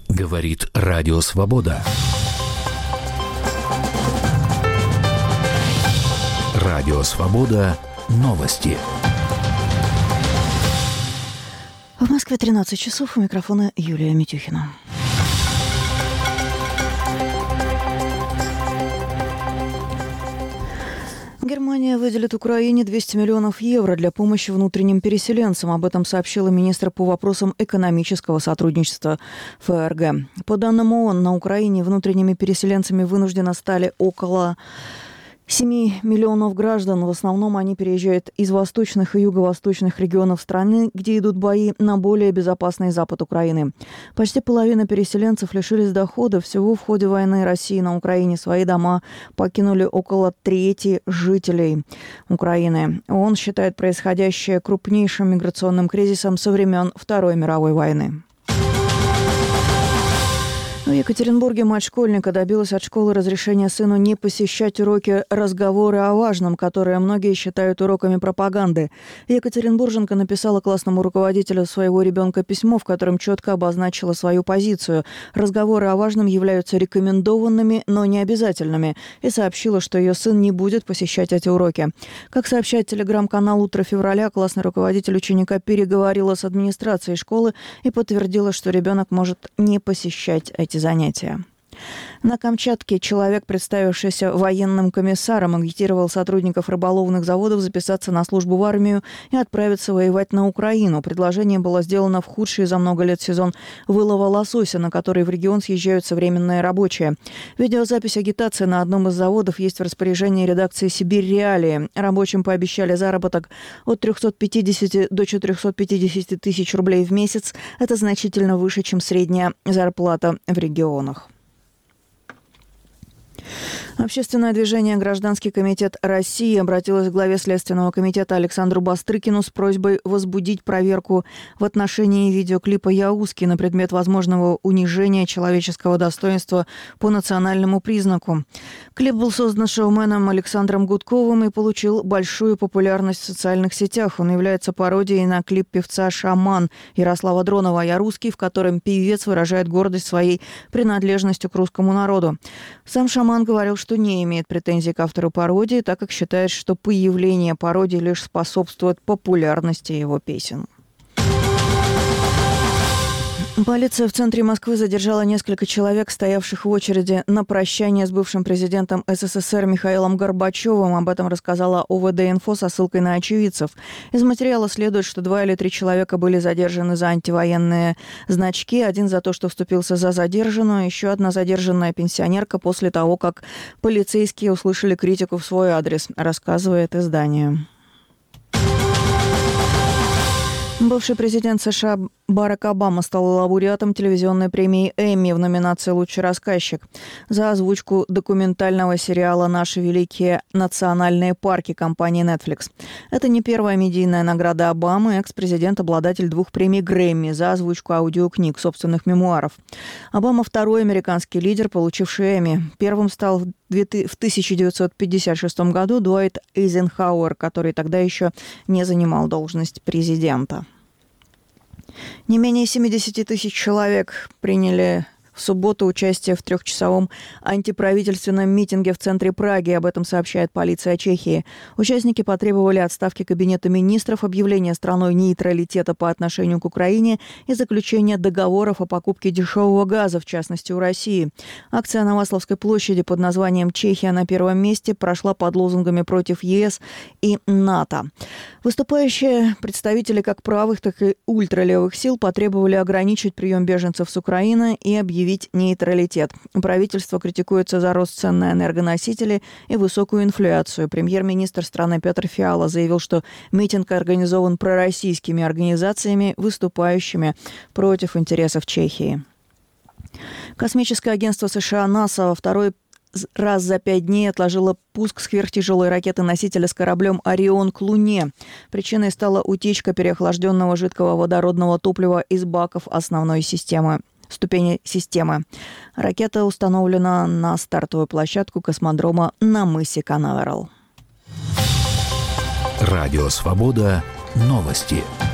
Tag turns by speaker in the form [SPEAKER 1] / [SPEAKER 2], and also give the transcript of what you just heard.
[SPEAKER 1] Говорит Радио Свобода. Радио Свобода. Новости.
[SPEAKER 2] В Москве 13 часов. У микрофона Юлия Митюхина. Германия выделит Украине 200 миллионов евро для помощи внутренним переселенцам. Об этом сообщила министр по вопросам экономического сотрудничества ФРГ. По данным ООН, на Украине внутренними переселенцами вынужденно стали около 7 миллионов граждан. В основном они переезжают из восточных и юго-восточных регионов страны, где идут бои, на более безопасный запад Украины. Почти половина переселенцев лишились дохода. Всего в ходе войны России на Украине свои дома покинули около трети жителей Украины. ООН считает происходящее крупнейшим миграционным кризисом со времен Второй мировой войны. В Екатеринбурге мать школьника добилась от школы разрешения сыну не посещать уроки «Разговоры о важном», которые многие считают уроками пропаганды. Екатеринбурженка написала классному руководителю своего ребенка письмо, в котором четко обозначила свою позицию. «Разговоры о важном» являются рекомендованными, но не обязательными, и сообщила, что ее сын не будет посещать эти уроки. Как сообщает телеграм-канал «Утро февраля», классный руководитель ученика переговорила с администрацией школы и подтвердила, что ребенок может не посещать эти занятия. На Камчатке человек, представившийся военным комиссаром, агитировал сотрудников рыболовных заводов записаться на службу в армию и отправиться воевать на Украину. Предложение было сделано в худший за много лет сезон вылова лосося, на который в регион съезжаются временные рабочие. Видеозапись агитации на одном из заводов есть в распоряжении редакции «Сибирь Реалии». Рабочим пообещали заработок от 350 до 450 тысяч рублей в месяц. Это значительно выше, чем средняя зарплата в регионах. Общественное движение «Гражданский комитет России» обратилось к главе Следственного комитета Александру Бастрыкину с просьбой возбудить проверку в отношении видеоклипа «Яузки» на предмет возможного унижения человеческого достоинства по национальному признаку. Клип был создан шоуменом Александром Гудковым и получил большую популярность в социальных сетях. Он является пародией на клип певца «Шаман» Ярослава Дронова «Я русский», в котором певец выражает гордость своей принадлежностью к русскому народу. Сам «Шаман» говорил, что не имеет претензий к автору пародии, так как считает, что появление пародии лишь способствует популярности его песен. Полиция в центре Москвы задержала несколько человек, стоявших в очереди на прощание с бывшим президентом СССР Михаилом Горбачевым. Об этом рассказала ОВД-инфо со ссылкой на очевидцев. Из материала следует, что 2 или 3 человека были задержаны за антивоенные значки. Один за то, что вступился за задержанную, еще одна задержанная пенсионерка после того, как полицейские услышали критику в свой адрес, рассказывает издание. Бывший президент США Барак Обама стал лауреатом телевизионной премии «Эмми» в номинации «Лучший рассказчик» за озвучку документального сериала «Наши великие национальные парки» компании Netflix. Это не первая медийная награда Обамы. Экс-президент – обладатель 2 премий Грэмми за озвучку аудиокниг, собственных мемуаров. Обама – второй американский лидер, получивший «Эмми». Первым стал в 1956 году Дуайт Эйзенхауэр, который тогда еще не занимал должность президента. Не менее 70 тысяч человек приняли в субботу участие в 3-часовом антиправительственном митинге в центре Праги. Об этом сообщает полиция Чехии. Участники потребовали отставки Кабинета министров, объявления страной нейтралитета по отношению к Украине и заключения договоров о покупке дешевого газа, в частности у России. Акция на Васловской площади под названием «Чехия на первом месте» прошла под лозунгами против ЕС и НАТО. Выступающие представители как правых, так и ультралевых сил потребовали ограничить прием беженцев с Украины и объявить нейтралитет. Правительство критикуется за рост цен на энергоносители и высокую инфляцию. Премьер-министр страны Петр Фиала заявил, что митинг организован пророссийскими организациями, выступающими против интересов Чехии. Космическое агентство США НАСА во второй раз за 5 дней отложила пуск сверхтяжелой ракеты-носителя с кораблем «Орион» к Луне. Причиной стала утечка переохлажденного жидкого водородного топлива из баков основной ступени системы. Ракета установлена на стартовую площадку космодрома на мысе Канаверал.
[SPEAKER 1] Радио «Свобода». Новости.